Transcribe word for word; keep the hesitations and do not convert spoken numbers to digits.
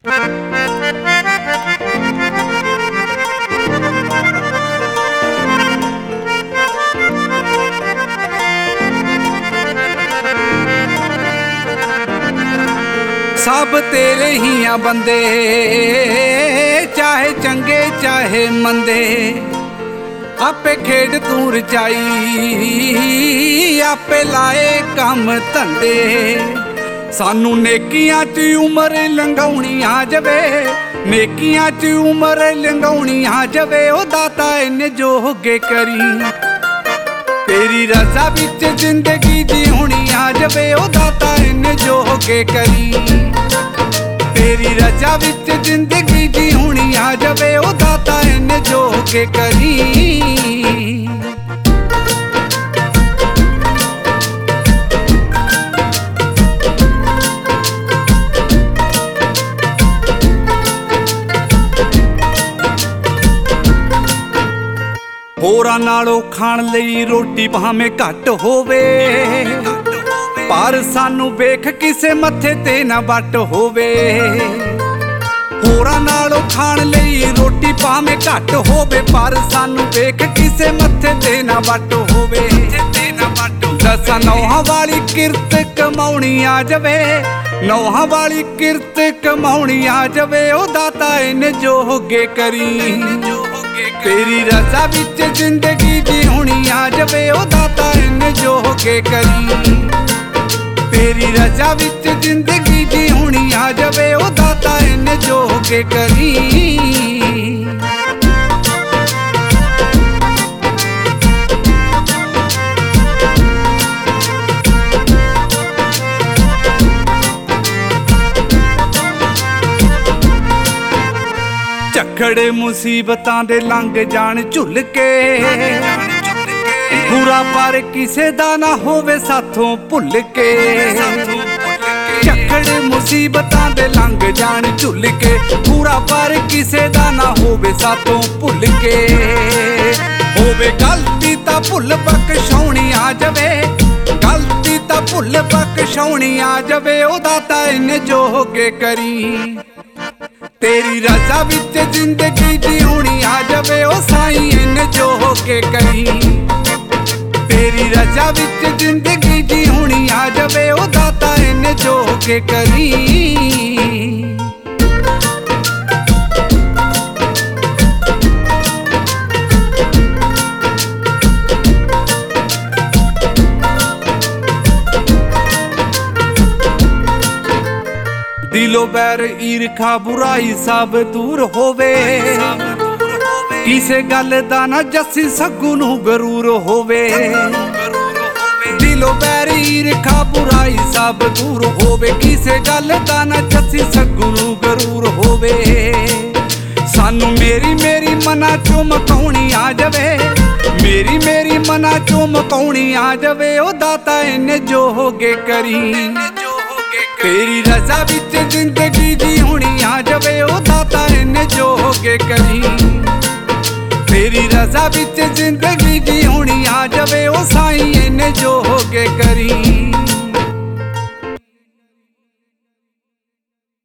सब तेरे ही आ बंदे, चाहे चंगे चाहे मंदे, आपे खेड तू रचाई, आपे लाए कम धंदे। सानू नेकियां च उमर लंघाउणी आ जवे, नेकियां च उमर लंघाउणी आ जवे। ओ दाता इन्ने जोगे करी, तेरी रज़ा विच जिंदगी जीउणी आ जवे। ओ दाता इन्ने जोगे करी, तेरी रज़ा विच जिंदगी जीउणी आ जवे। ओ दाता इन्ने जोगे करी। होरां नालों खाण लई रोटी भावें घट होवे, पर सानू वेख किसे मत्थे ते ना वट होवे। होरां नालों खाण लई रोटी भावें घट होवे, पर सानू वेख किसे मत्थे ते ना वट होवे। दसां नौहां वाली किरत कमाउणी आ जवे, नौहां वाली किरत कमाउणी आ जवे। ओ दाता इन्ने जोगे करी, तेरी रज़ा विच जिंदगी जीउणी आ जवे। ओ दाता इन्ने जोगे करी, तेरी रज़ा विच जिंदगी जीउणी आ जवे। ओ दाता इन्ने जोगे करी। झक्खड़ मुसीबतां दे लंघ जाण झुल के, बुरा पर किसे दा ना होवे साथों भुल के। झक्खड़ मुसीबतां दे लंघ जाण झुल के, बुरा पर किसे दा ना होवे साथों भुल के। होवे गलती तां भुल बख्शाउणी आ जवे, गलती तां भुल बख्शाउणी आ जवे। ओ दाता इन्ने जोगे करी, तेरी रज़ा विच जिंदगी जीउणी आ जवे। ओ साईं इन्ने जोगे करी, तेरी रज़ा विच जिंदगी जीउणी आ जवे। ओ दाता इन्ने जोगे करी। दिलो बैर ईरखा बुराई सब दूर होवे, किसे गल दा ना जस्सी सग्गू नू गरूर होवे। दिलो बैर ईरखा बुराई सब दूर होवे, किसे गल दा ना जस्सी सग्गू नू गरूर होवे। सानू मेरी मेरी मना चों मकाउणी आ जवे, मेरी मेरी मना चों मकाउणी आ जवे। ओ दाता इन्ने जोगे करी, तेरी रज़ा विच जिंदगी जीउणी आ जवे। ओ दाता इन्ने जोगे करी, तेरी रज़ा विच जिंदगी जीउणी आ जवे। ओ साईं इन्ने जोगे करी।